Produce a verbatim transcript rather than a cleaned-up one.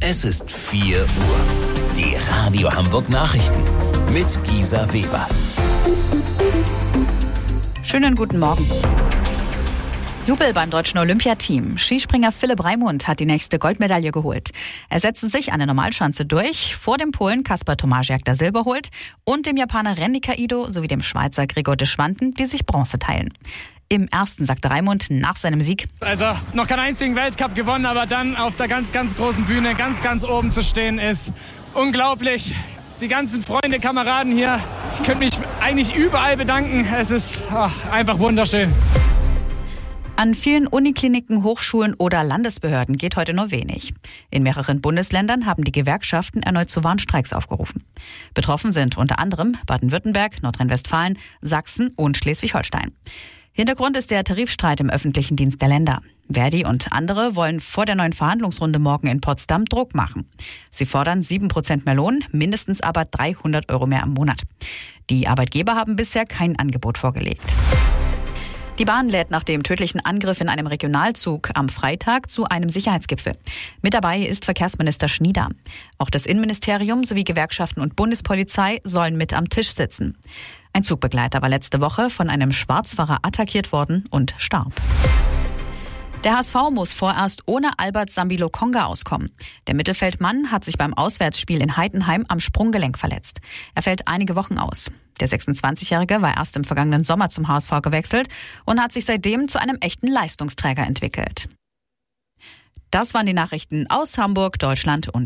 Es ist vier Uhr. Die Radio Hamburg Nachrichten mit Gisa Weber. Schönen guten Morgen. Jubel beim deutschen Olympiateam. Skispringer Philipp Raimund hat die nächste Goldmedaille geholt. Er setzte sich an der Normalschanze durch, vor dem Polen Kasper Tomasiak, der Silber holt, und dem Japaner Renny Kaido sowie dem Schweizer Gregor de Schwanden, die sich Bronze teilen. Im ersten sagte Raimund nach seinem Sieg: Also noch keinen einzigen Weltcup gewonnen, aber dann auf der ganz, ganz großen Bühne ganz, ganz oben zu stehen, ist unglaublich. Die ganzen Freunde, Kameraden hier, ich könnte mich eigentlich überall bedanken. Es ist oh, einfach wunderschön. An vielen Unikliniken, Hochschulen oder Landesbehörden geht heute nur wenig. In mehreren Bundesländern haben die Gewerkschaften erneut zu Warnstreiks aufgerufen. Betroffen sind unter anderem Baden-Württemberg, Nordrhein-Westfalen, Sachsen und Schleswig-Holstein. Hintergrund ist der Tarifstreit im öffentlichen Dienst der Länder. Verdi und andere wollen vor der neuen Verhandlungsrunde morgen in Potsdam Druck machen. Sie fordern sieben Prozent mehr Lohn, mindestens aber dreihundert Euro mehr im Monat. Die Arbeitgeber haben bisher kein Angebot vorgelegt. Die Bahn lädt nach dem tödlichen Angriff in einem Regionalzug am Freitag zu einem Sicherheitsgipfel. Mit dabei ist Verkehrsminister Schnieder. Auch das Innenministerium sowie Gewerkschaften und Bundespolizei sollen mit am Tisch sitzen. Ein Zugbegleiter war letzte Woche von einem Schwarzfahrer attackiert worden und starb. Der H S V muss vorerst ohne Albert Sambi-Lokonga auskommen. Der Mittelfeldmann hat sich beim Auswärtsspiel in Heidenheim am Sprunggelenk verletzt. Er fällt einige Wochen aus. Der sechsundzwanzigjährige war erst im vergangenen Sommer zum H S V gewechselt und hat sich seitdem zu einem echten Leistungsträger entwickelt. Das waren die Nachrichten aus Hamburg, Deutschland und